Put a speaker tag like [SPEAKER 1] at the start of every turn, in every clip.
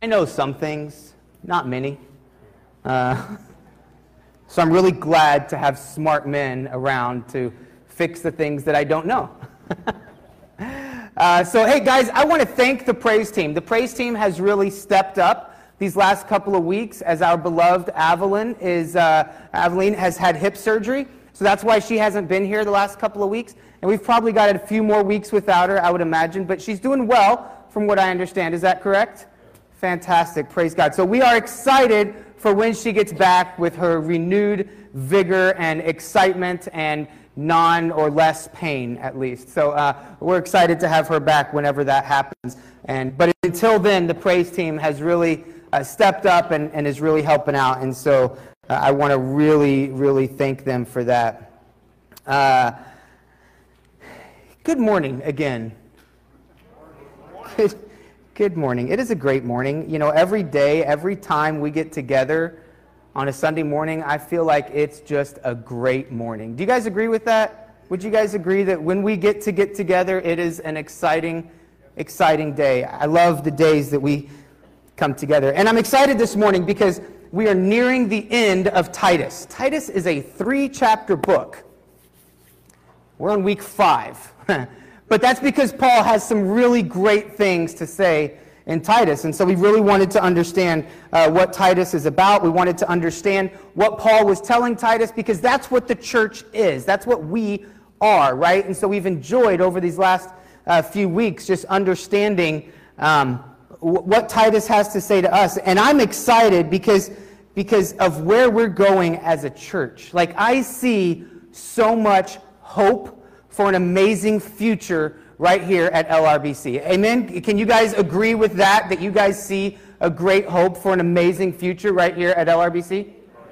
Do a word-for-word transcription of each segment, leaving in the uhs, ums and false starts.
[SPEAKER 1] know some things, not many. Uh, so I'm really glad to have smart men around to fix the things that I don't know. uh, so hey guys, I want to thank the praise team. The praise team has really stepped up these last couple of weeks as our beloved Evelyn is uh, Evelyn has had hip surgery. So that's why she hasn't been here the last couple of weeks. And we've probably got a few more weeks without her, I would imagine. But she's doing well, from what I understand. Is that correct? Fantastic. Praise God. So we are excited for when she gets back with her renewed vigor and excitement and none or less pain, at least. So uh, we're excited to have her back whenever that happens. And But until then, the praise team has really uh, stepped up and, and is really helping out. And so uh, I want to really, really thank them for that. Uh, good morning again. Good, good morning. It is a great morning. You know, every day, every time we get together on a Sunday morning, I feel like it's just a great morning. Do you guys agree with that? Would you guys agree that when we get to get together, it is an exciting, exciting day? I love the days that we come together. And I'm excited this morning because we are nearing the end of Titus. Titus is a three-chapter book. We're on week five. But that's because Paul has some really great things to say in Titus. And so we really wanted to understand uh, what Titus is about. We wanted to understand what Paul was telling Titus, because that's what the church is. That's what we are, right? And so we've enjoyed over these last uh, few weeks just understanding um, w- what Titus has to say to us. And I'm excited because, because of where we're going as a church. Like, I see so much hope for an amazing future right here at L R B C. Amen? Can you guys agree with that, that you guys see a great hope for an amazing future right here at L R B C?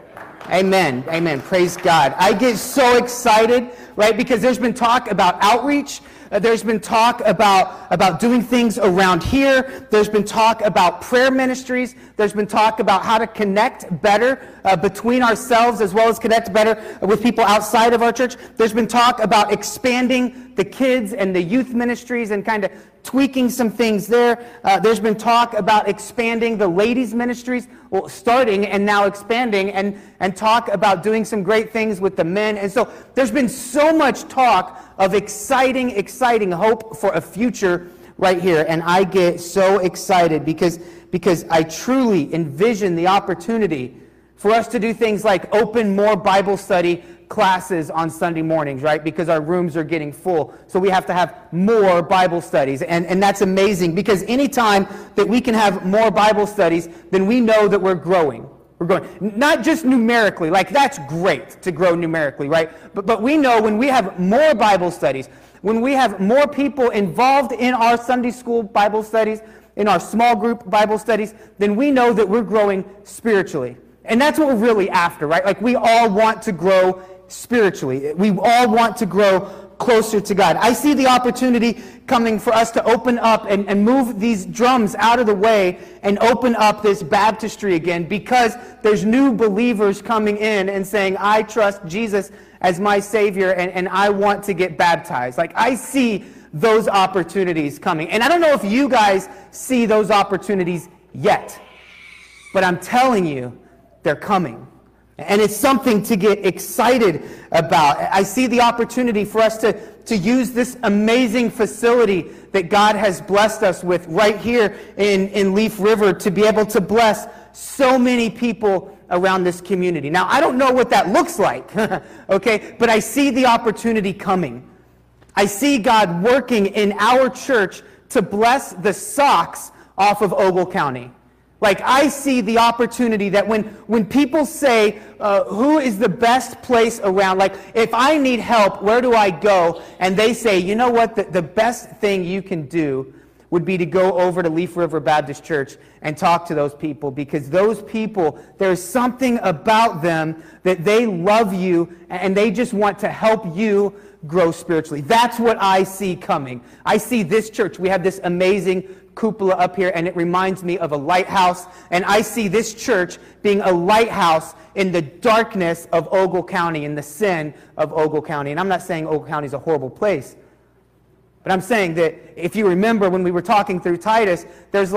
[SPEAKER 1] Amen. Amen. Praise God. I get so excited, right, because there's been talk about outreach. Uh, there's been talk about, about doing things around here. There's been talk about prayer ministries. There's been talk about how to connect better uh, between ourselves as well as connect better with people outside of our church. There's been talk about expanding the kids and the youth ministries and kind of tweaking some things there. Uh, there's been talk about expanding the ladies ministries, well, starting and now expanding, and, and talk about doing some great things with the men. And so there's been so much talk of exciting, exciting hope for a future right here. And I get so excited because, because I truly envision the opportunity for us to do things like open more Bible study classes on Sunday mornings, right? Because our rooms are getting full. So we have to have more Bible studies. And, and that's amazing, because anytime that we can have more Bible studies, then we know that we're growing. We're growing. Not just numerically, like that's great to grow numerically, right? But, but we know when we have more Bible studies, when we have more people involved in our Sunday school Bible studies, in our small group Bible studies, then we know that we're growing spiritually. And that's what we're really after, right? Like, we all want to grow spiritually. We all want to grow closer to God. I see the opportunity coming for us to open up and, and move these drums out of the way and open up this baptistry again, because there's new believers coming in and saying, I trust Jesus as my Savior, and, and I want to get baptized. Like, I see those opportunities coming. And I don't know if you guys see those opportunities yet, but I'm telling you, they're coming. And it's something to get excited about. I see the opportunity for us to, to use this amazing facility that God has blessed us with right here in, in Leaf River to be able to bless so many people around this community. Now, I don't know what that looks like, okay, but I see the opportunity coming. I see God working in our church to bless the socks off of Ogle County. Like, I see the opportunity that when, when people say, uh, who is the best place around? Like, if I need help, where do I go? And they say, you know what, the, the best thing you can do would be to go over to Leaf River Baptist Church and talk to those people, because those people, there's something about them that they love you and they just want to help you grow spiritually. That's what I see coming. I see this church. We have this amazing cupola up here, and it reminds me of a lighthouse. And I see this church being a lighthouse in the darkness of Ogle County, in the sin of Ogle County. And I'm not saying Ogle County is a horrible place, but I'm saying that if you remember when we were talking through Titus, there's like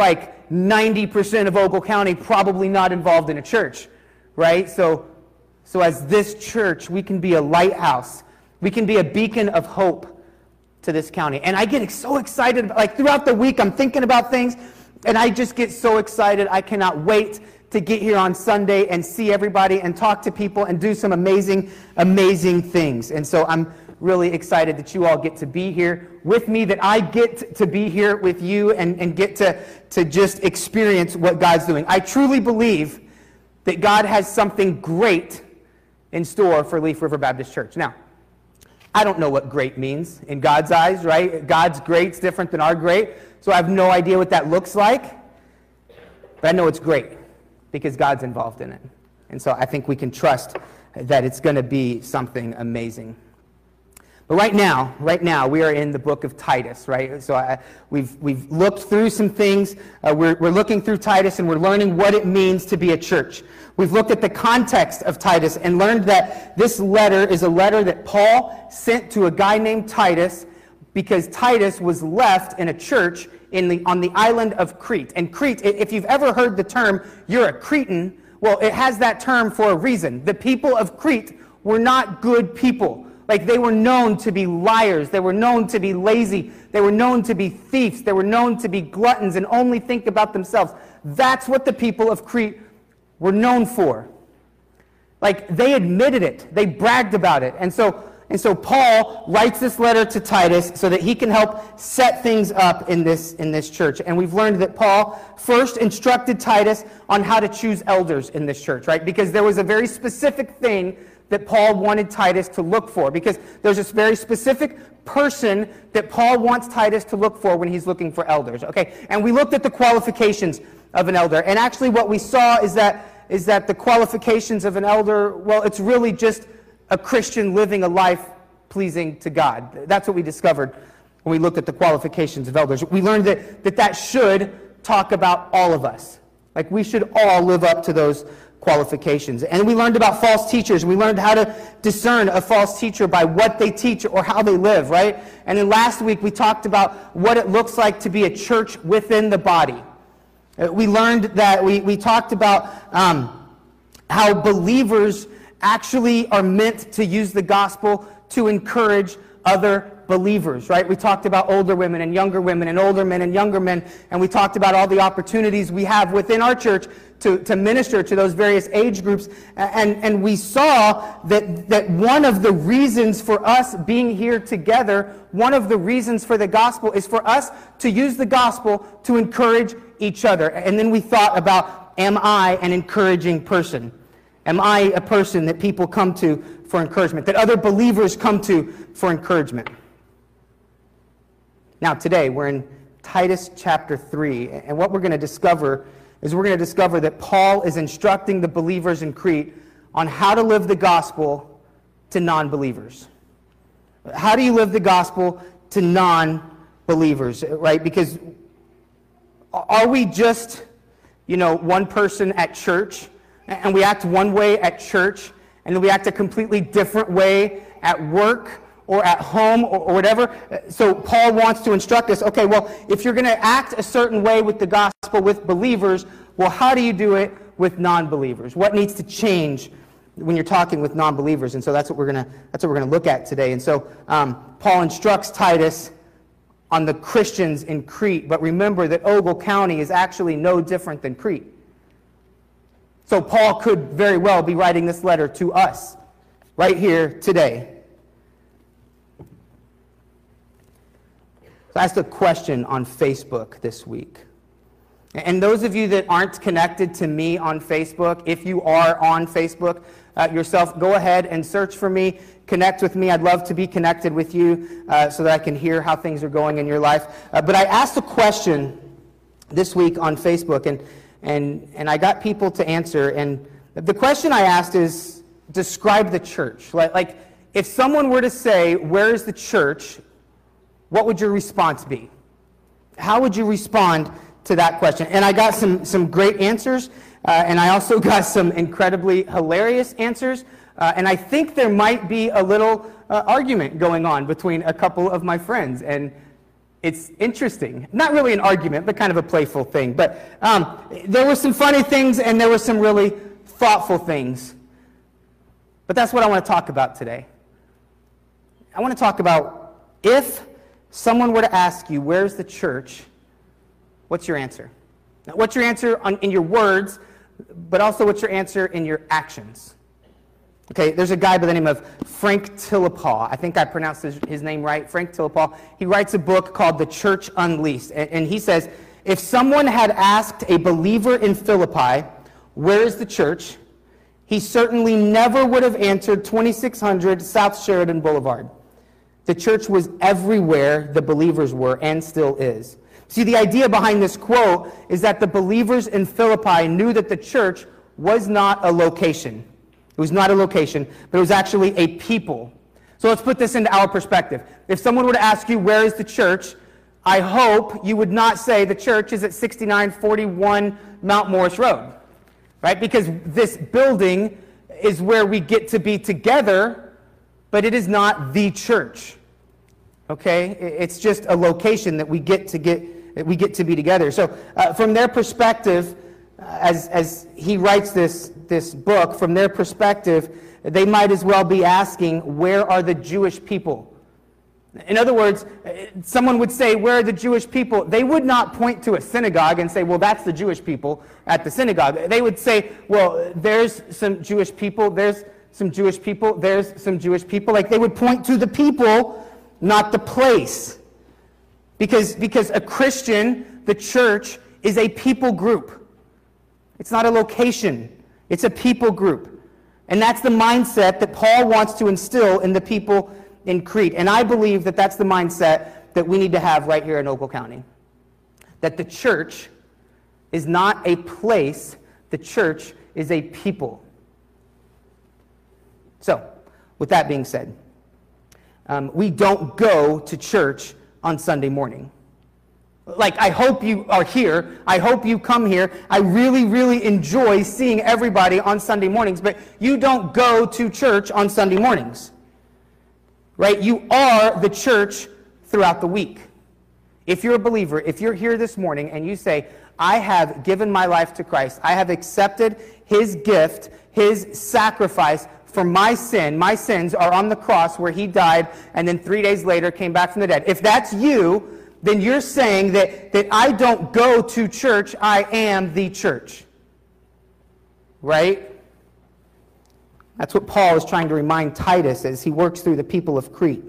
[SPEAKER 1] ninety percent of Ogle County probably not involved in a church, right? So, so as this church, we can be a lighthouse. We can be a beacon of hope to this county. And I get so excited, like throughout the week, I'm thinking about things, and I just get so excited. I cannot wait to get here on Sunday and see everybody and talk to people and do some amazing, amazing things. And so I'm really excited that you all get to be here with me, that I get to be here with you and, and get to, to just experience what God's doing. I truly believe that God has something great in store for Leaf River Baptist Church. Now, I don't know what great means in God's eyes, right? God's great's different than our great, so I have no idea what that looks like, but I know it's great because God's involved in it. And so I think we can trust that it's going to be something amazing. But right now, right now, we are in the book of Titus, right? So I, we've we've looked through some things. Uh, we're we're looking through Titus, and we're learning what it means to be a church. We've looked at the context of Titus and learned that this letter is a letter that Paul sent to a guy named Titus because Titus was left in a church in the on the island of Crete. And Crete, if you've ever heard the term, you're a Cretan, well, it has that term for a reason. The people of Crete were not good people. Like, they were known to be liars. They were known to be lazy. They were known to be thieves. They were known to be gluttons and only think about themselves. That's what the people of Crete were known for. Like, they admitted it. They bragged about it. And so, and so Paul writes this letter to Titus so that he can help set things up in this, in this church. And we've learned that Paul first instructed Titus on how to choose elders in this church, right? Because there was a very specific thing that Paul wanted Titus to look for, because there's this very specific person that Paul wants Titus to look for when he's looking for elders, okay? And we looked at the qualifications of an elder, and actually what we saw is that is that the qualifications of an elder, well, it's really just a Christian living a life pleasing to God. That's what we discovered when we looked at the qualifications of elders. We learned that that, that should talk about all of us. Like, we should all live up to those qualifications. And we learned about false teachers. We learned how to discern a false teacher by what they teach or how they live, right? And then last week we talked about what it looks like to be a church within the body. We learned that we, we talked about um, how believers actually are meant to use the gospel to encourage other believers, right? We talked about older women and younger women and older men and younger men, and we talked about all the opportunities we have within our church to, to minister to those various age groups. And, and we saw that, that one of the reasons for us being here together, one of the reasons for the gospel is for us to use the gospel to encourage each other. And then we thought about, am I an encouraging person? Am I a person that people come to for encouragement, that other believers come to for encouragement? Now, today, we're in Titus chapter three, and what we're going to discover is we're going to discover that Paul is instructing the believers in Crete on how to live the gospel to non-believers. How do you live the gospel to non-believers, right? Because are we just, you know, one person at church, and we act one way at church, and then we act a completely different way at work or at home or, or whatever? So Paul wants to instruct us, okay, well, if you're going to act a certain way with the gospel with believers, well, how do you do it with non-believers? What needs to change when you're talking with non-believers? And so that's what we're going to that's what we're going to look at today. And so um, Paul instructs Titus on the Christians in Crete, but remember that Ogle County is actually no different than Crete. So Paul could very well be writing this letter to us right here today. So I asked a question on Facebook this week. And those of you that aren't connected to me on Facebook, if you are on Facebook uh, yourself, go ahead and search for me, connect with me. I'd love to be connected with you uh, so that I can hear how things are going in your life. Uh, but I asked a question this week on Facebook, and, and, and I got people to answer. And the question I asked is, describe the church. Like, like if someone were to say, where is the church? What would your response be? How would you respond to that question? And I got some, some great answers, uh, and I also got some incredibly hilarious answers, uh, and I think there might be a little uh, argument going on between a couple of my friends, and it's interesting. Not really an argument, but kind of a playful thing. But um, there were some funny things and there were some really thoughtful things. But that's what I want to talk about today. I want to talk about if someone were to ask you, where's the church? What's your answer? Now, what's your answer on, in your words, but also what's your answer in your actions? Okay, there's a guy by the name of Frank Tillepaugh. I think I pronounced his, his name right, Frank Tillepaugh. He writes a book called The Church Unleashed. And, and he says, if someone had asked a believer in Philippi, where is the church? He certainly never would have answered twenty-six hundred South Sheridan Boulevard. The church was everywhere the believers were and still is. See, the idea behind this quote is that the believers in Philippi knew that the church was not a location. It was not a location, but it was actually a people. So let's put this into our perspective. If someone were to ask you, where is the church? I hope you would not say the church is at sixty-nine forty-one Mount Morris Road, right? Because this building is where we get to be together, but it is not the church, okay? It's just a location that we get to get, that we get to be together. So uh, from their perspective, As, as he writes this, this book, from their perspective, they might as well be asking, where are the Jewish people? In other words, someone would say, where are the Jewish people? They would not point to a synagogue and say, well, that's the Jewish people at the synagogue. They would say, well, there's some Jewish people, there's some Jewish people, there's some Jewish people. Like, they would point to the people, not the place. Because, because a Christian, the church, is a people group. It's not a location. It's a people group. And that's the mindset that Paul wants to instill in the people in Crete. And I believe that that's the mindset that we need to have right here in Ogle County. That the church is not a place. The church is a people. So, with that being said, um, we don't go to church on Sunday morning. Like, I hope you are here. I hope you come here. I really, really enjoy seeing everybody on Sunday mornings, but you don't go to church on Sunday mornings, right? You are the church throughout the week. If you're a believer, if you're here this morning and you say, I have given my life to Christ, I have accepted his gift, his sacrifice for my sin, my sins are on the cross where he died and then three days later came back from the dead. If that's you, then you're saying that, that I don't go to church, I am the church. Right? That's what Paul is trying to remind Titus as he works through the people of Crete.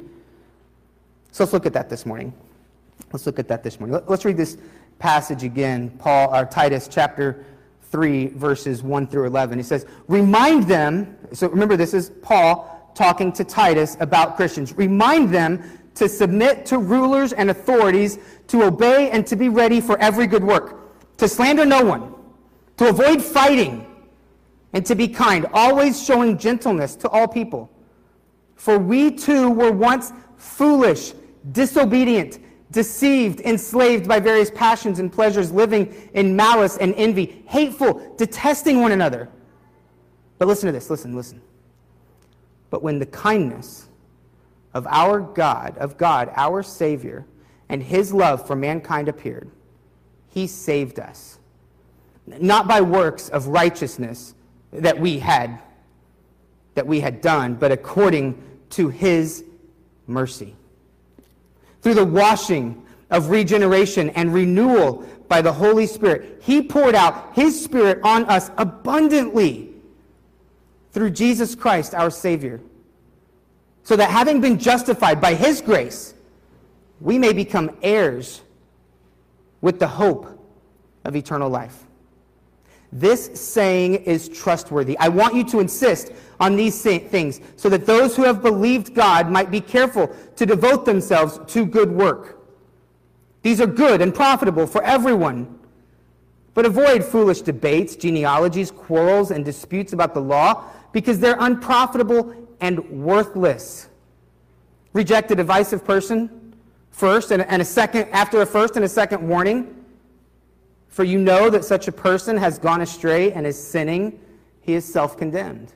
[SPEAKER 1] So let's look at that this morning. Let's look at that this morning. Let's read this passage again, Paul, or Titus chapter three, verses one through eleven. He says, remind them, so remember this is Paul talking to Titus about Christians. Remind them to submit to rulers and authorities, to obey and to be ready for every good work, to slander no one, to avoid fighting, and to be kind, always showing gentleness to all people. For we too were once foolish, disobedient, deceived, enslaved by various passions and pleasures, living in malice and envy, hateful, detesting one another. But listen to this, listen, listen. But when the kindness of our God, of God, our Savior, and his love for mankind appeared, he saved us, not by works of righteousness that we had, that we had done, but according to his mercy. Through the washing of regeneration and renewal by the Holy Spirit, he poured out his Spirit on us abundantly through Jesus Christ, our Savior, so that having been justified by his grace, we may become heirs with the hope of eternal life. This saying is trustworthy. I want you to insist on these things so that those who have believed God might be careful to devote themselves to good work. These are good and profitable for everyone. But avoid foolish debates, genealogies, quarrels, and disputes about the law, because they're unprofitable and worthless. Reject a divisive person first, and, and a second, after a first and a second warning. For you know that such a person has gone astray and is sinning. He is self-condemned.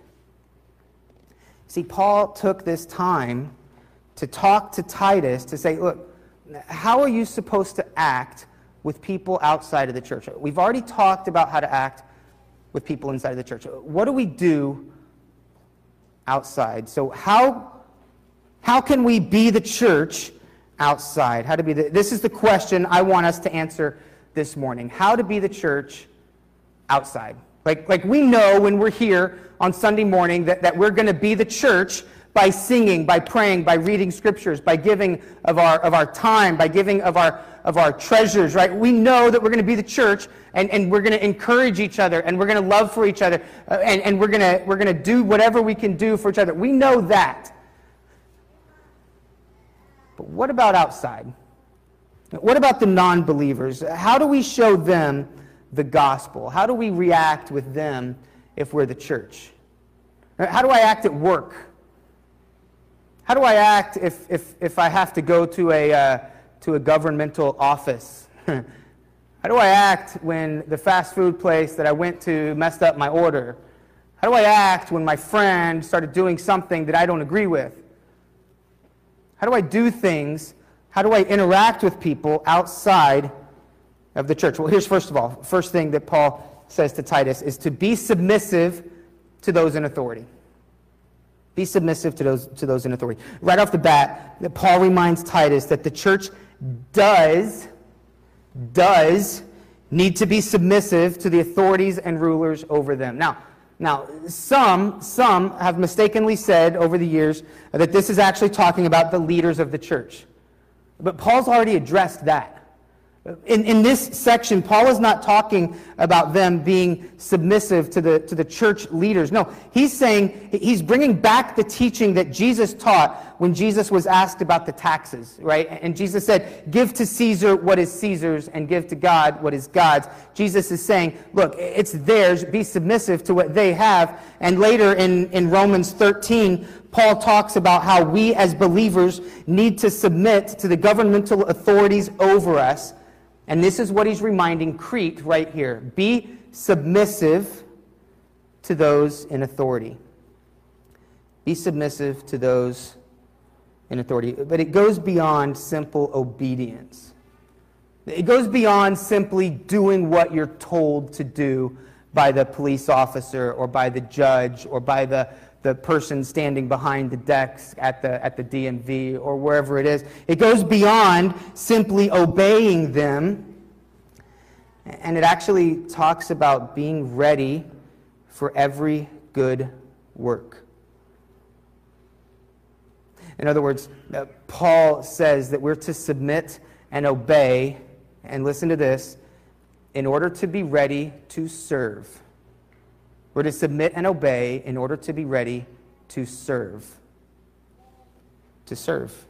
[SPEAKER 1] See, Paul took this time to talk to Titus to say, look, how are you supposed to act with people outside of the church? We've already talked about how to act with people inside of the church. What do we do outside? So how, how can we be the church outside? How to be the, this is the question I want us to answer this morning. How to be the church outside. Like, like we know when we're here on Sunday morning that, that we're going to be the church by singing, by praying, by reading scriptures, by giving of our of our time, by giving of our of our treasures, right? We know that we're going to be the church, and, and we're going to encourage each other, and we're going to love for each other, uh, and, and we're going to we're going to do whatever we can do for each other. We know that. But what about outside? What about the non-believers? How do we show them the gospel? How do we react with them if we're the church? How do I act at work? How do I act if, if, if I have to go to a, uh, to a governmental office? How do I act when the fast food place that I went to messed up my order? How do I act when my friend started doing something that I don't agree with? How do I do things? How do I interact with people outside of the church? Well, here's first of all, first thing that Paul says to Titus is to be submissive to those in authority. Be submissive to those, to those in authority. Right off the bat, Paul reminds Titus that the church does, does need to be submissive to the authorities and rulers over them. Now, now some, some have mistakenly said over the years that this is actually talking about the leaders of the church. But Paul's already addressed that. In, in this section, Paul is not talking about them being submissive to the, to the church leaders. No, he's saying, he's bringing back the teaching that Jesus taught when Jesus was asked about the taxes, right? And Jesus said, give to Caesar what is Caesar's and give to God what is God's. Jesus is saying, look, it's theirs, be submissive to what they have. And later in, in Romans thirteen, Paul talks about how we as believers need to submit to the governmental authorities over us. And this is what he's reminding Crete right here. Be submissive to those in authority. Be submissive to those in authority. But it goes beyond simple obedience. It goes beyond simply doing what you're told to do by the police officer or by the judge or by the the person standing behind the desk at the at the D M V or wherever it is. It goes beyond simply obeying them. And it actually talks about being ready for every good work. In other words, uh, Paul says that we're to submit and obey, and listen to this, in order to be ready to serve. We're to submit and obey in order to be ready to serve. To serve.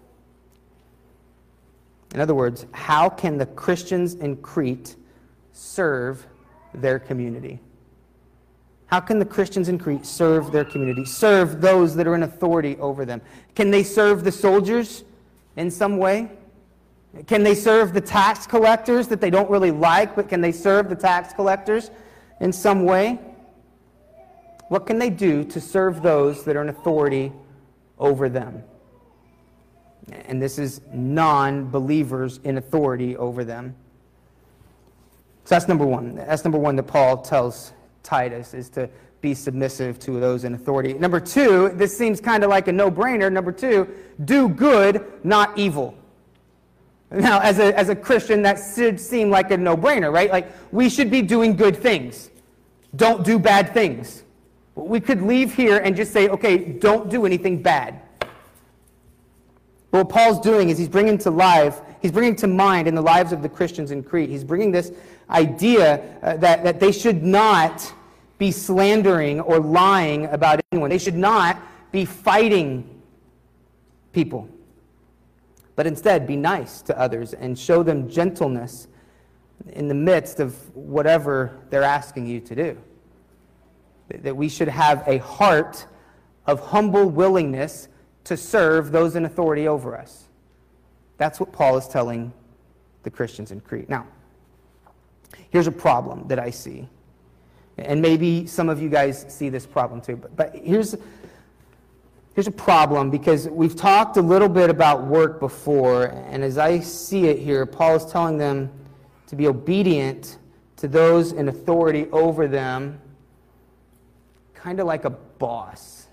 [SPEAKER 1] In other words, how can the Christians in Crete serve their community? How can the Christians in Crete serve their community? Serve those that are in authority over them? Can they serve the soldiers in some way? Can they serve the tax collectors that they don't really like, but can they serve the tax collectors in some way? What can they do to serve those that are in authority over them? And this is non-believers in authority over them. So that's number one. That's number one that Paul tells Titus, is to be submissive to those in authority. Number two, this seems kind of like a no-brainer. Number two, do good, not evil. Now, as a, as a Christian, that should seem like a no-brainer, right? Like, we should be doing good things. Don't do bad things. We could leave here and just say, okay, don't do anything bad. But what Paul's doing is he's bringing to life, he's bringing to mind in the lives of the Christians in Crete, he's bringing this idea uh, that, that they should not be slandering or lying about anyone. They should not be fighting people, but instead be nice to others and show them gentleness in the midst of whatever they're asking you to do. That we should have a heart of humble willingness to serve those in authority over us. That's what Paul is telling the Christians in Crete. Now, here's a problem that I see. And maybe some of you guys see this problem too. But, but here's, Here's a problem, because we've talked a little bit about work before, and as I see it here, Paul is telling them to be obedient to those in authority over them, kind of like a boss.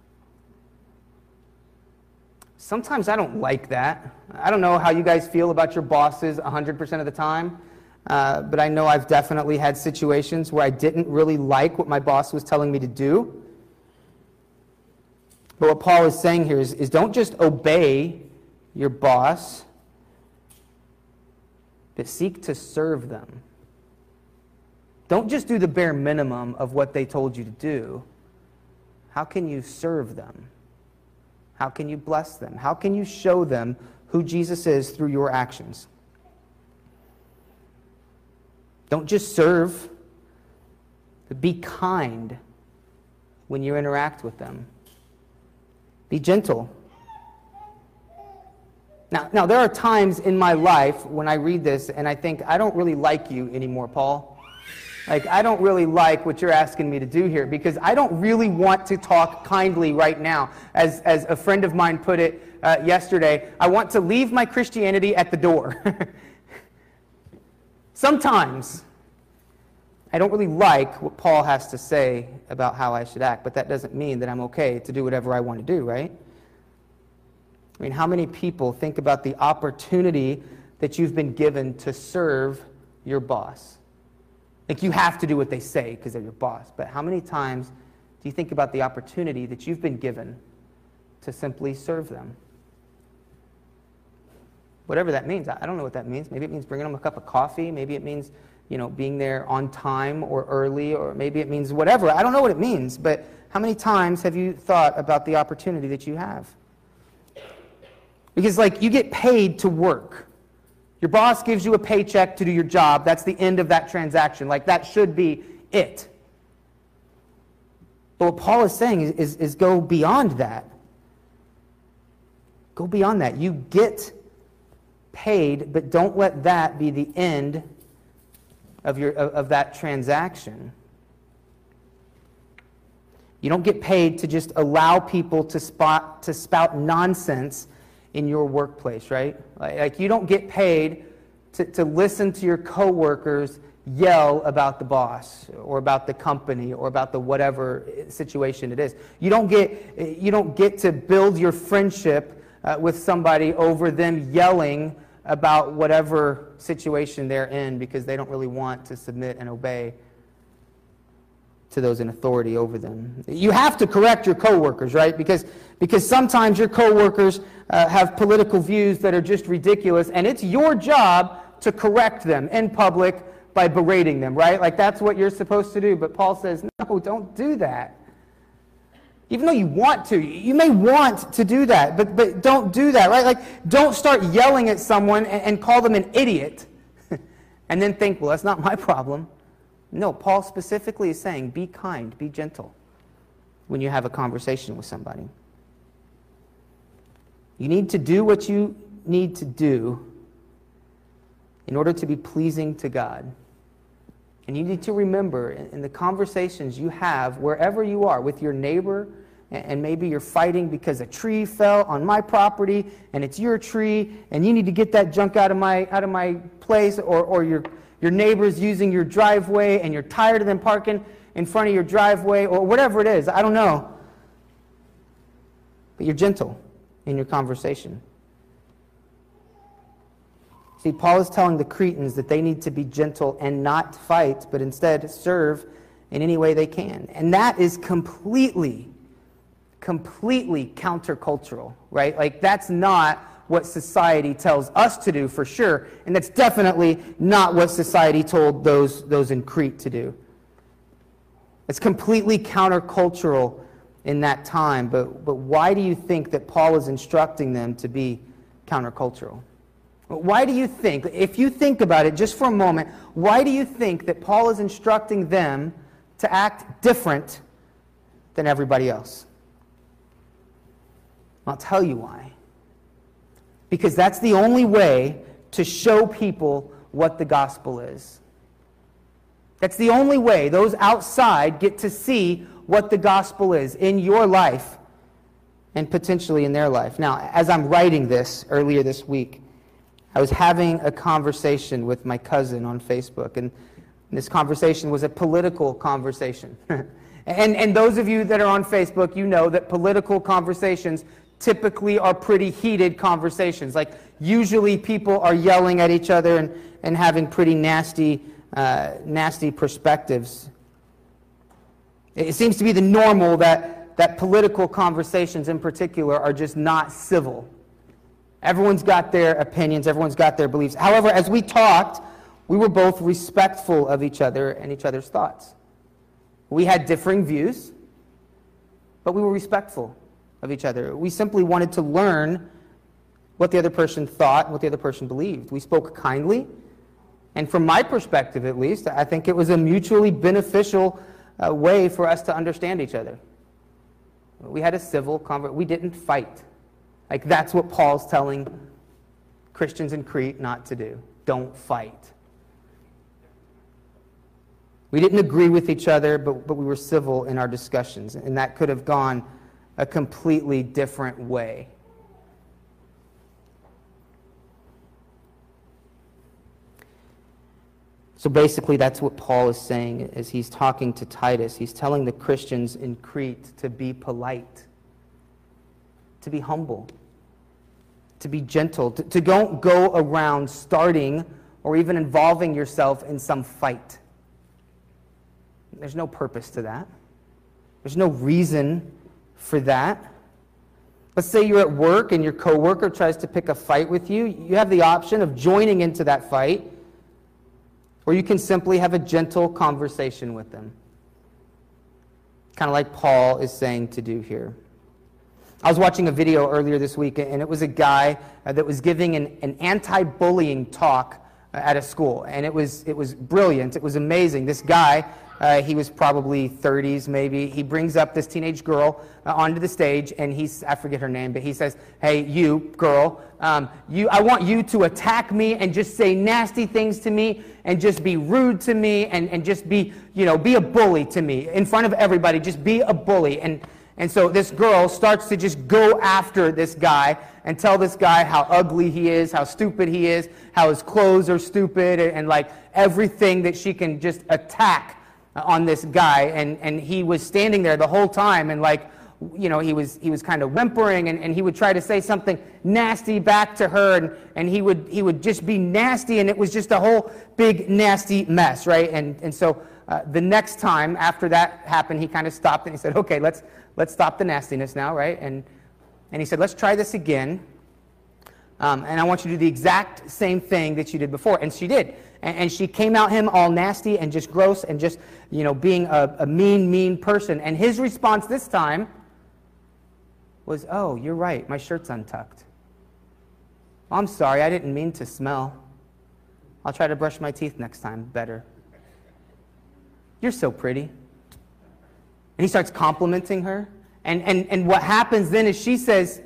[SPEAKER 1] Sometimes I don't like that. I don't know how you guys feel about your bosses one hundred percent of the time, uh, but I know I've definitely had situations where I didn't really like what my boss was telling me to do. But what Paul is saying here is, is don't just obey your boss, but seek to serve them. Don't just do the bare minimum of what they told you to do. How can you serve them? How can you bless them? How can you show them who Jesus is through your actions? Don't just serve, but be kind when you interact with them. Be gentle. Now, now, there are times in my life when I read this and I think, I don't really like you anymore, Paul. Like, I don't really like what you're asking me to do here, because I don't really want to talk kindly right now. As, as a friend of mine put it uh, yesterday, I want to leave my Christianity at the door. Sometimes I don't really like what Paul has to say about how I should act, but that doesn't mean that I'm okay to do whatever I want to do, right? I mean, how many people think about the opportunity that you've been given to serve your boss? Like, you have to do what they say because they're your boss, but how many times do you think about the opportunity that you've been given to simply serve them? Whatever that means. I don't know what that means. Maybe it means bringing them a cup of coffee. Maybe it means, you know, being there on time or early, or maybe it means whatever. I don't know what it means, but how many times have you thought about the opportunity that you have? Because, like, you get paid to work. Your boss gives you a paycheck to do your job. That's the end of that transaction. Like, that should be it. But what Paul is saying is, is, is go beyond that. Go beyond that. You get paid, but don't let that be the end of your of, of that transaction. You don't get paid to just allow people to spot to spout nonsense in your workplace, right? Like, like you don't get paid to, to listen to your coworkers yell about the boss or about the company or about the whatever situation it is. You don't get you don't get to build your friendship uh, with somebody over them yelling about whatever situation they're in because they don't really want to submit and obey to those in authority over them. You have to correct your coworkers, right? Because because sometimes your coworkers uh, have political views that are just ridiculous, and it's your job to correct them in public by berating them, right? Like, that's what you're supposed to do. But Paul says, no, don't do that. Even though you want to, you may want to do that, but but don't do that, right? Like, don't start yelling at someone and, and call them an idiot, and then think, well, that's not my problem. No, Paul specifically is saying, be kind, be gentle when you have a conversation with somebody. You need to do what you need to do in order to be pleasing to God. And you need to remember, in the conversations you have, wherever you are, with your neighbor, and maybe you're fighting because a tree fell on my property, and it's your tree, and you need to get that junk out of my out of my place, or, or your your neighbor's using your driveway, and you're tired of them parking in front of your driveway, or whatever it is, I don't know. But you're gentle in your conversation. See, Paul is telling the Cretans that they need to be gentle and not fight, but instead serve in any way they can. And that is completely, completely countercultural, right? Like, that's not what society tells us to do, for sure, and that's definitely not what society told those, those in Crete to do. It's completely countercultural in that time, but, but why do you think that Paul is instructing them to be countercultural? Why do you think, if you think about it just for a moment, why do you think that Paul is instructing them to act different than everybody else? I'll tell you why. Because that's the only way to show people what the gospel is. That's the only way those outside get to see what the gospel is in your life. and potentially in their life. Now, as I'm writing this earlier this week, I was having a conversation with my cousin on Facebook, and this conversation was a political conversation. and, and those of you that are on Facebook, you know that political conversations typically are pretty heated conversations. Like, usually people are yelling at each other and, and having pretty nasty, uh, nasty perspectives. It seems to be the normal that, that political conversations in particular are just not civil. Everyone's got their opinions, everyone's got their beliefs. However, as we talked, we were both respectful of each other and each other's thoughts. We had differing views, but we were respectful of each other. We simply wanted to learn what the other person thought, what the other person believed. We spoke kindly, and from my perspective at least, I think it was a mutually beneficial uh, way for us to understand each other. We had a civil conversation. We didn't fight. Like, that's what Paul's telling Christians in Crete not to do. Don't fight. We didn't agree with each other, but, but we were civil in our discussions, and that could have gone a completely different way. So basically, that's what Paul is saying as he's talking to Titus. He's telling the Christians in Crete to be polite, to be humble, to be gentle, to, to don't go around starting or even involving yourself in some fight. There's no purpose to that. There's no reason for that. Let's say you're at work and your coworker tries to pick a fight with you. You have the option of joining into that fight, or you can simply have a gentle conversation with them. Kind of like Paul is saying to do here. I was watching a video earlier this week, and it was a guy uh, that was giving an, an anti-bullying talk uh, at a school, and it was it was brilliant. It was amazing. This guy, uh, he was probably thirties maybe. He brings up this teenage girl uh, onto the stage, and he's I forget her name, but he says, "Hey, you girl, um, you I want you to attack me and just say nasty things to me and just be rude to me and and just be you know be a bully to me in front of everybody. Just be a bully." And And so this girl starts to just go after this guy and tell this guy how ugly he is, how stupid he is, how his clothes are stupid, and, and like everything that she can just attack on this guy. And, and he was standing there the whole time, and like, you know, he was he was kind of whimpering, and, and he would try to say something nasty back to her, and, and he would he would just be nasty, and it was just a whole big nasty mess, right? And and so uh, the next time after that happened, he kind of stopped and he said, "Okay, let's let's stop the nastiness now, right?" And and he said, "Let's try this again, um, and I want you to do the exact same thing that you did before." And she did, and, and she came out him all nasty and just gross and just you know being a, a mean, mean person. And his response this time was, "Oh, you're right, my shirt's untucked. I'm sorry, I didn't mean to smell. I'll try to brush my teeth next time better. You're so pretty." And he starts complimenting her. And, and, and what happens then is she says,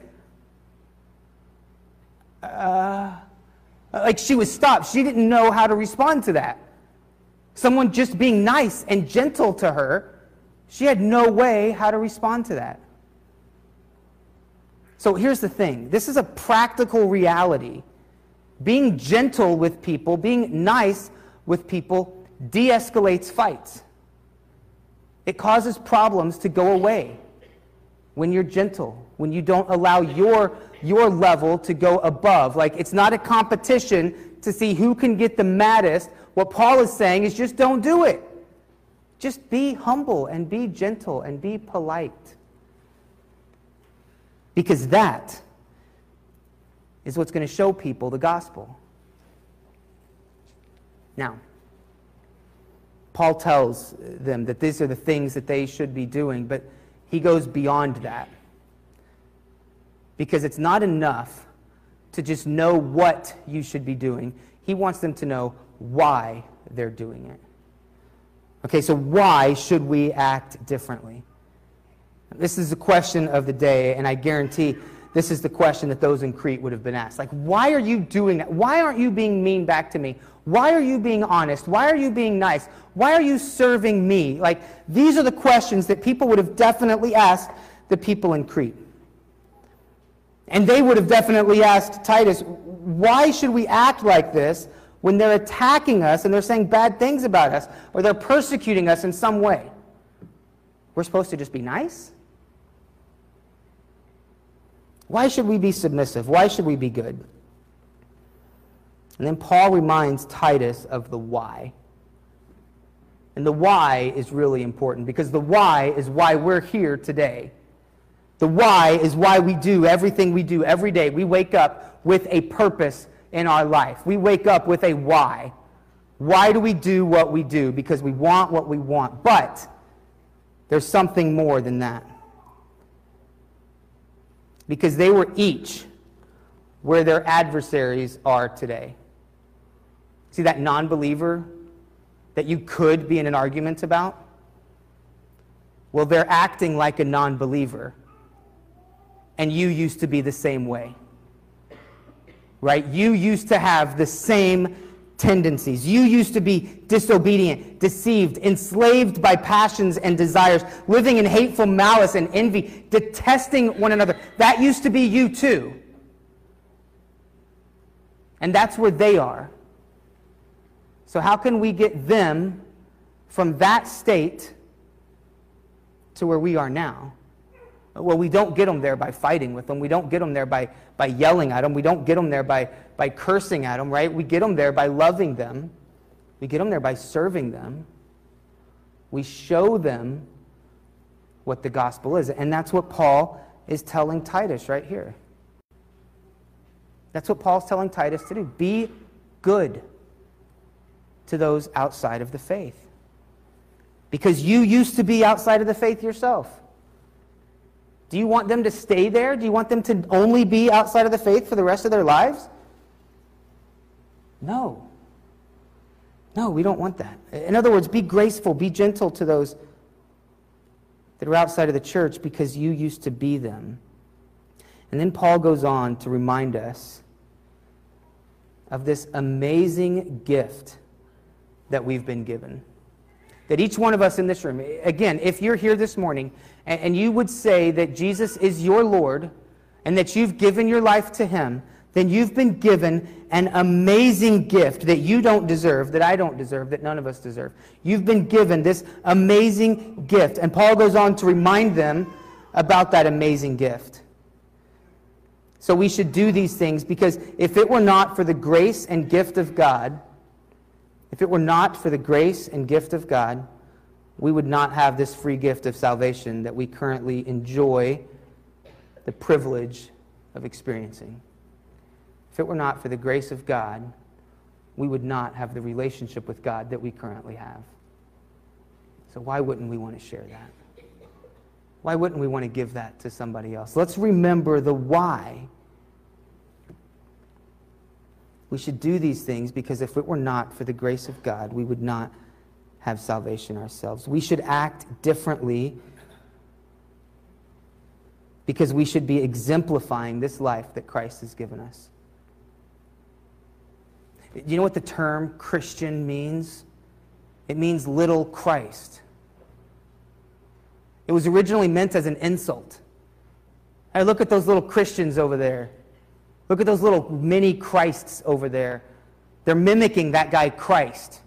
[SPEAKER 1] uh, like she was stopped. She didn't know how to respond to that. Someone just being nice and gentle to her, she had no way how to respond to that. So here's the thing. This is a practical reality. Being gentle with people, being nice with people, de-escalates fights. It causes problems to go away when you're gentle, when you don't allow your, your level to go above. Like, it's not a competition to see who can get the maddest. What Paul is saying is just don't do it. Just be humble and be gentle and be polite. Because that is what's going to show people the gospel. Now, Paul tells them that these are the things that they should be doing, but he goes beyond that. Because it's not enough to just know what you should be doing. He wants them to know why they're doing it. Okay, so why should we act differently? This is the question of the day, and I guarantee this is the question that those in Crete would have been asked. Like, why are you doing that? Why aren't you being mean back to me? Why are you being honest? Why are you being nice? Why are you serving me? Like, these are the questions that people would have definitely asked the people in Crete. And they would have definitely asked Titus, why should we act like this when they're attacking us and they're saying bad things about us or they're persecuting us in some way? We're supposed to just be nice? Why should we be submissive? Why should we be good? And then Paul reminds Titus of the why. And the why is really important because the why is why we're here today. The why is why we do everything we do every day. We wake up with a purpose in our life. We wake up with a why. Why do we do what we do? Because we want what we want. But there's something more than that. Because they were each where their adversaries are today. See that non-believer that you could be in an argument about? Well, they're acting like a non-believer. And you used to be the same way. Right? You used to have the same tendencies. You used to be disobedient, deceived, enslaved by passions and desires, living in hateful malice and envy, detesting one another. That used to be you too. And that's where they are. So how can we get them from that state to where we are now? Well, we don't get them there by fighting with them. We don't get them there by, by yelling at them. We don't get them there by, by cursing at them, right? We get them there by loving them. We get them there by serving them. We show them what the gospel is. And that's what Paul is telling Titus right here. That's what Paul's telling Titus to do. Be good to those outside of the faith. Because you used to be outside of the faith yourself. Do you want them to stay there? Do you want them to only be outside of the faith for the rest of their lives? No. No, we don't want that. In other words, be graceful, be gentle to those that are outside of the church because you used to be them. And then Paul goes on to remind us of this amazing gift that we've been given. That each one of us in this room, again, if you're here this morning and, and you would say that Jesus is your Lord and that you've given your life to Him, then you've been given an amazing gift that you don't deserve, that I don't deserve, that none of us deserve. You've been given this amazing gift. And Paul goes on to remind them about that amazing gift. So we should do these things because if it were not for the grace and gift of God, if it were not for the grace and gift of God, we would not have this free gift of salvation that we currently enjoy the privilege of experiencing. If it were not for the grace of God, we would not have the relationship with God that we currently have. So why wouldn't we want to share that? Why wouldn't we want to give that to somebody else? Let's remember the why. We should do these things because if it were not for the grace of God, we would not have salvation ourselves. We should act differently because we should be exemplifying this life that Christ has given us. Do you know what the term Christian means? It means little Christ. It was originally meant as an insult. Hey, look at those little Christians over there. Look at those little mini Christs over there. They're mimicking that guy Christ.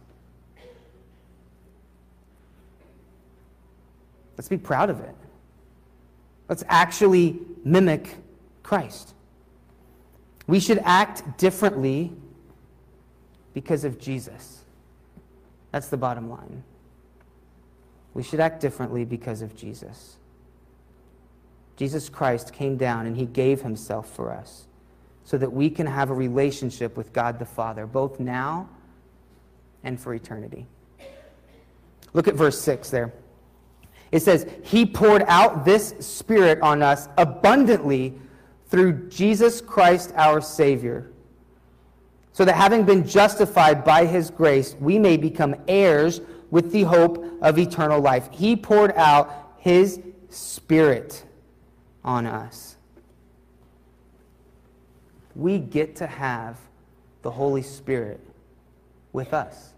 [SPEAKER 1] Let's be proud of it. Let's actually mimic Christ. We should act differently because of Jesus. That's the bottom line. We should act differently because of Jesus. Jesus Christ came down and He gave Himself for us so that we can have a relationship with God the Father, both now and for eternity. Look at verse six there. It says, He poured out this Spirit on us abundantly through Jesus Christ our Savior, so that having been justified by His grace, we may become heirs with the hope of eternal life. He poured out His Spirit on us. We get to have the Holy Spirit with us.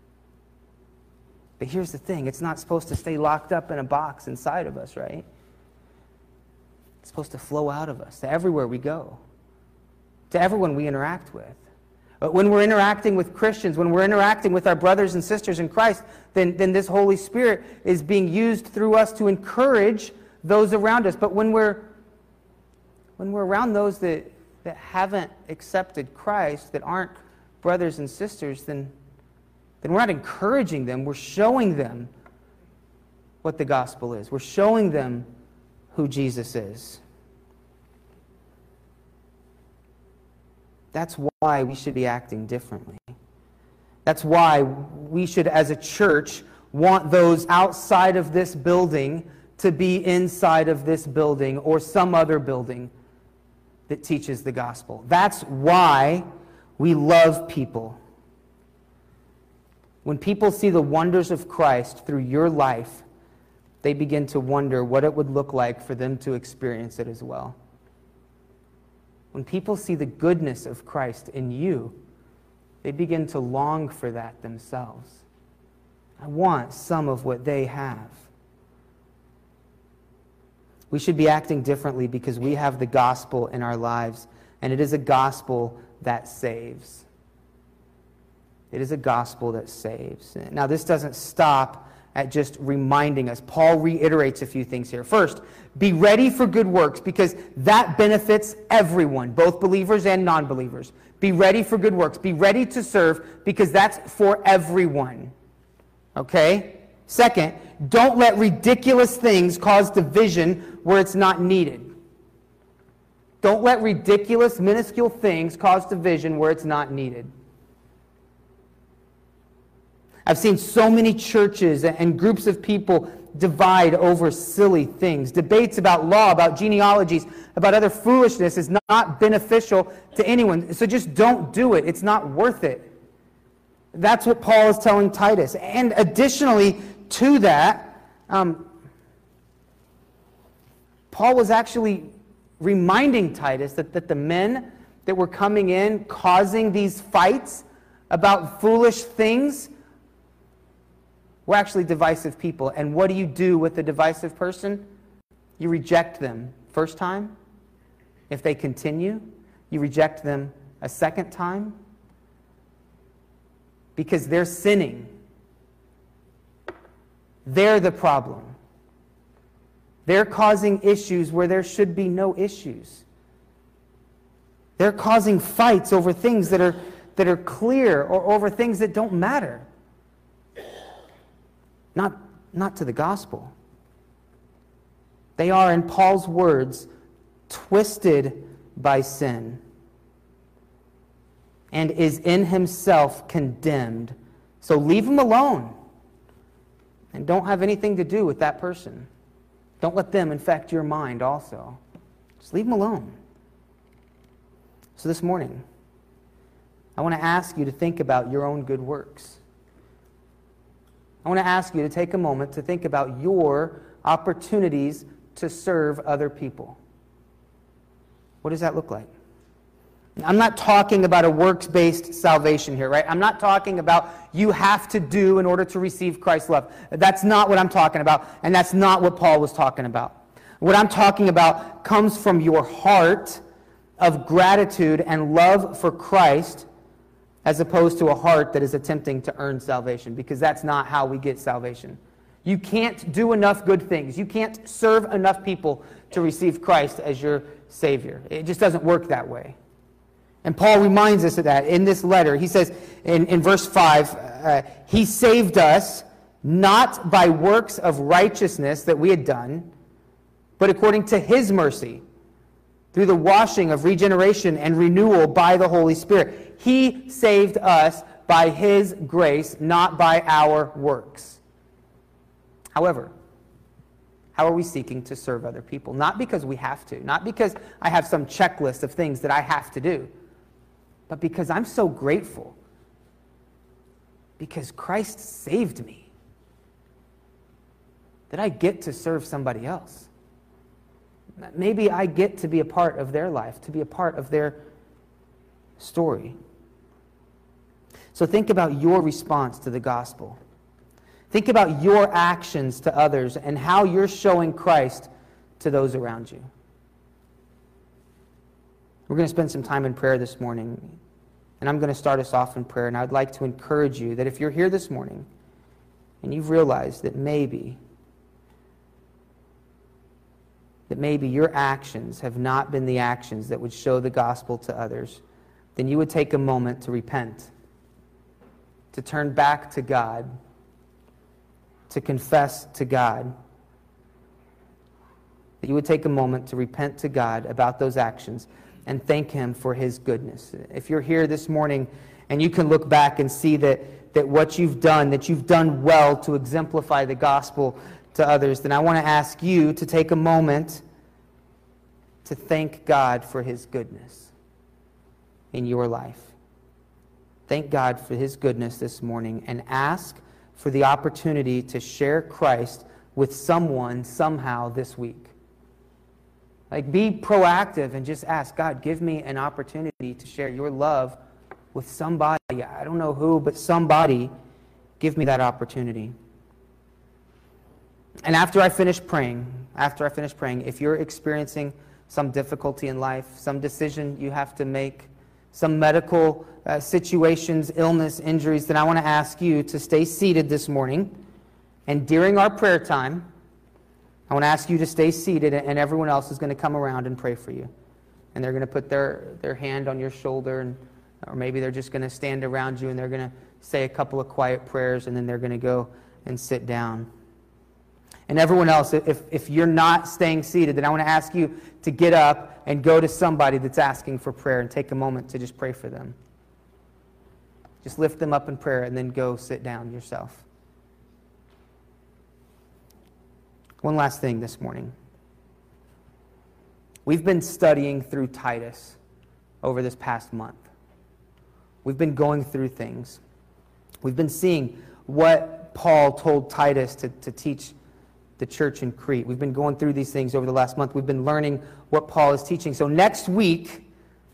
[SPEAKER 1] But here's the thing, it's not supposed to stay locked up in a box inside of us, right? It's supposed to flow out of us to everywhere we go, to everyone we interact with. But when we're interacting with Christians, when we're interacting with our brothers and sisters in Christ, then, then this Holy Spirit is being used through us to encourage those around us. But when we're when we're around those that, that haven't accepted Christ, that aren't brothers and sisters, then, then we're not encouraging them. We're showing them what the gospel is. We're showing them who Jesus is. That's why we should be acting differently. That's why we should, as a church, want those outside of this building to be inside of this building or some other building that teaches the gospel. That's why we love people. When people see the wonders of Christ through your life, they begin to wonder what it would look like for them to experience it as well. When people see the goodness of Christ in you, they begin to long for that themselves. I want some of what they have. We should be acting differently because we have the gospel in our lives, and it is a gospel that saves. It is a gospel that saves. Now, this doesn't stop at just reminding us. Paul reiterates a few things here. First, be ready for good works because that benefits everyone, both believers and non-believers. Be ready for good works. Be ready to serve because that's for everyone. Okay? Second, don't let ridiculous things cause division where it's not needed. Don't let ridiculous, minuscule things cause division where it's not needed. I've seen so many churches and groups of people divide over silly things. Debates about law, about genealogies, about other foolishness is not beneficial to anyone. So just don't do it. It's not worth it. That's what Paul is telling Titus. And additionally to that, um, Paul was actually reminding Titus that, that the men that were coming in causing these fights about foolish things were actually divisive people. And what do you do with a divisive person? You reject them first time. If they continue, you reject them a second time. Because they're sinning. They're the problem. They're causing issues where there should be no issues. They're causing fights over things that are, that are clear or over things that don't matter. Not, not to the gospel. They are, in Paul's words, twisted by sin and is in himself condemned. So leave him alone and don't have anything to do with that person. Don't let them infect your mind also. Just leave them alone. So this morning, I want to ask you to think about your own good works. I want to ask you to take a moment to think about your opportunities to serve other people. What does that look like? I'm not talking about a works-based salvation here, right? I'm not talking about you have to do in order to receive Christ's love. That's not what I'm talking about, and that's not what Paul was talking about. What I'm talking about comes from your heart of gratitude and love for Christ as opposed to a heart that is attempting to earn salvation, because that's not how we get salvation. You can't do enough good things. You can't serve enough people to receive Christ as your Savior. It just doesn't work that way. And Paul reminds us of that in this letter. He says in, in verse five, uh, He saved us not by works of righteousness that we had done, but according to His mercy, through the washing of regeneration and renewal by the Holy Spirit. He saved us by His grace, not by our works. However, how are we seeking to serve other people? Not because we have to, not because I have some checklist of things that I have to do, but because I'm so grateful. Because Christ saved me. That I get to serve somebody else. Maybe I get to be a part of their life, to be a part of their story. So think about your response to the gospel. Think about your actions to others and how you're showing Christ to those around you. We're going to spend some time in prayer this morning, and I'm going to start us off in prayer, and I'd like to encourage you that if you're here this morning and you've realized that maybe, that maybe your actions have not been the actions that would show the gospel to others, then you would take a moment to repent, to turn back to God, to confess to God. That you would take a moment to repent to God about those actions and thank Him for His goodness. If you're here this morning and you can look back and see that, that what you've done, that you've done well to exemplify the gospel to others, then I want to ask you to take a moment to thank God for His goodness in your life. Thank God for His goodness this morning and ask for the opportunity to share Christ with someone somehow this week. Like, be proactive and just ask, God, give me an opportunity to share your love with somebody. I don't know who, but somebody. Give me that opportunity. And after I finish praying, after I finish praying, if you're experiencing some difficulty in life, some decision you have to make, some medical uh, situations, illness, injuries, then I want to ask you to stay seated this morning. And during our prayer time, I want to ask you to stay seated, and everyone else is going to come around and pray for you. And they're going to put their, their hand on your shoulder, and or maybe they're just going to stand around you, and they're going to say a couple of quiet prayers, and then they're going to go and sit down. And everyone else, if, if you're not staying seated, then I want to ask you to get up and go to somebody that's asking for prayer and take a moment to just pray for them. Just lift them up in prayer and then go sit down yourself. One last thing this morning. We've been studying through Titus over this past month. We've been going through things. We've been seeing what Paul told Titus to, to teach the church in Crete. We've been going through these things over the last month. We've been learning what Paul is teaching. So next week,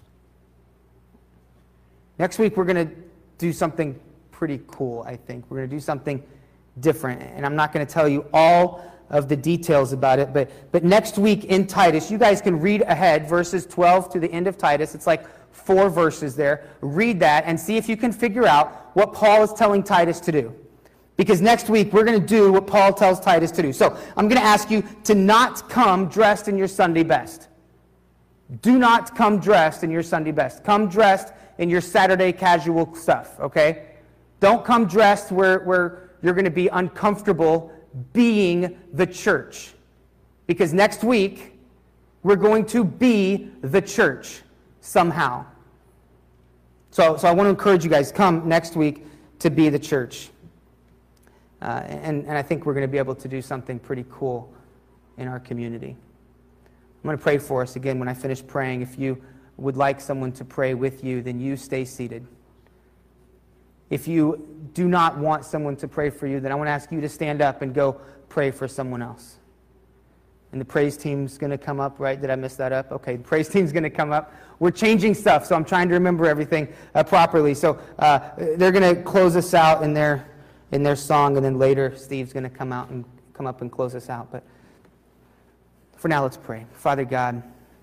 [SPEAKER 1] next week we're going to do something pretty cool, I think. We're going to do something different. And I'm not going to tell you all of the details about it, but, but next week in Titus, you guys can read ahead, verses twelve to the end of Titus. It's like four verses there. Read that and see if you can figure out what Paul is telling Titus to do. Because next week, we're going to do what Paul tells Titus to do. So I'm going to ask you to not come dressed in your Sunday best. Do not come dressed in your Sunday best. Come dressed in your Saturday casual stuff, okay? Don't come dressed where, where you're going to be uncomfortable being the church. Because next week, we're going to be the church somehow. So, so I want to encourage you guys, come next week to be the church. Uh, and, and I think we're going to be able to do something pretty cool in our community. I'm going to pray for us again when I finish praying. If you would like someone to pray with you, then you stay seated. If you do not want someone to pray for you, then I want to ask you to stand up and go pray for someone else. And the praise team's going to come up, right? Did I miss that up? Okay, the praise team's going to come up. We're changing stuff, so I'm trying to remember everything uh, properly. So uh, they're going to close us out in their in their song, and then later Steve's going to come out and come up and close us out. But for now, let's pray. Father God,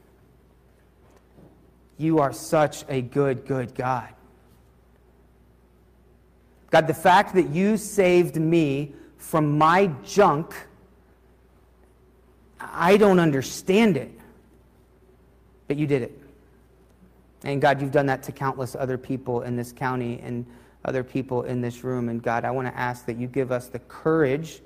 [SPEAKER 1] you are such a good, good God. God, the fact that you saved me from my junk, I don't understand it. But you did it. And God, you've done that to countless other people in this county and other people in this room. And God, I want to ask that you give us the courage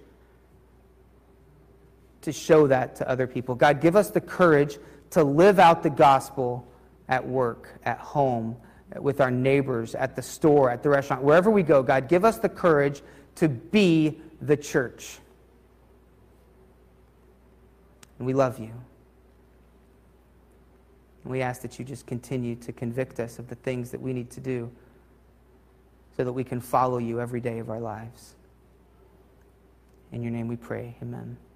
[SPEAKER 1] to show that to other people. God, give us the courage to live out the gospel at work, at home, with our neighbors, at the store, at the restaurant, wherever we go. God, give us the courage to be the church. And we love you. And we ask that you just continue to convict us of the things that we need to do so that we can follow you every day of our lives. In your name we pray. Amen.